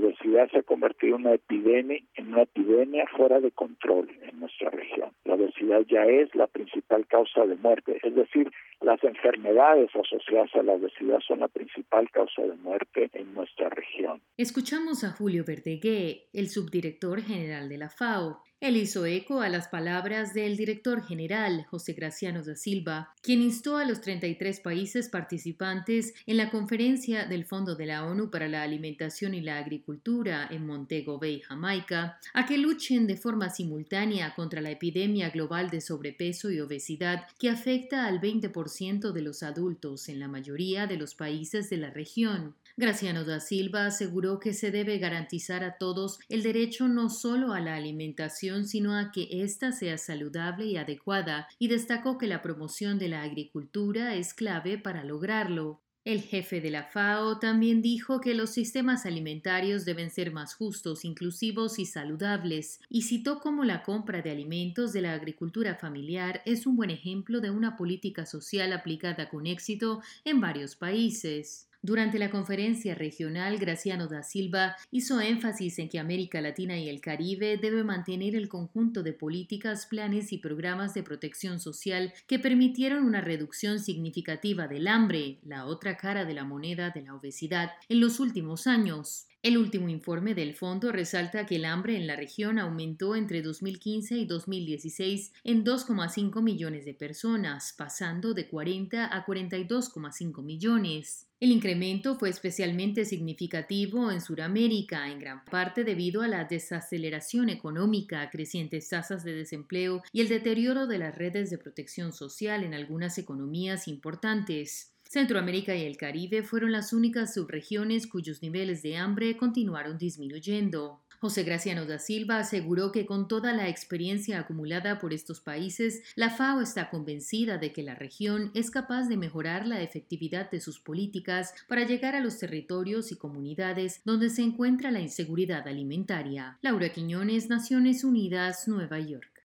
obesidad se ha convertido en una epidemia fuera de control en nuestra región. La obesidad ya es la principal causa de muerte, es decir, las enfermedades asociadas a la obesidad son la principal causa de muerte en nuestra región. Escuchamos a Julio Verdegué, el subdirector general de la FAO. Él hizo eco a las palabras del director general, José Graciano da Silva, quien instó a los 33 países participantes en la conferencia del Fondo de la ONU para la Alimentación y la Agricultura en Montego Bay, Jamaica, a que luchen de forma simultánea contra la epidemia global de sobrepeso y obesidad que afecta al 20% de los adultos en la mayoría de los países de la región. Graciano da Silva aseguró que se debe garantizar a todos el derecho no solo a la alimentación, sino a que ésta sea saludable y adecuada, y destacó que la promoción de la agricultura es clave para lograrlo. El jefe de la FAO también dijo que los sistemas alimentarios deben ser más justos, inclusivos y saludables, y citó cómo la compra de alimentos de la agricultura familiar es un buen ejemplo de una política social aplicada con éxito en varios países. Durante la conferencia regional, Graciano da Silva hizo énfasis en que América Latina y el Caribe debe mantener el conjunto de políticas, planes y programas de protección social que permitieron una reducción significativa del hambre, la otra cara de la moneda de la obesidad, en los últimos años. El último informe del fondo resalta que el hambre en la región aumentó entre 2015 y 2016 en 2,5 millones de personas, pasando de 40 a 42,5 millones. El incremento fue especialmente significativo en Sudamérica, en gran parte debido a la desaceleración económica, crecientes tasas de desempleo y el deterioro de las redes de protección social en algunas economías importantes. Centroamérica y el Caribe fueron las únicas subregiones cuyos niveles de hambre continuaron disminuyendo. José Graciano da Silva aseguró que con toda la experiencia acumulada por estos países, la FAO está convencida de que la región es capaz de mejorar la efectividad de sus políticas para llegar a los territorios y comunidades donde se encuentra la inseguridad alimentaria. Laura Quiñones, Naciones Unidas, Nueva York.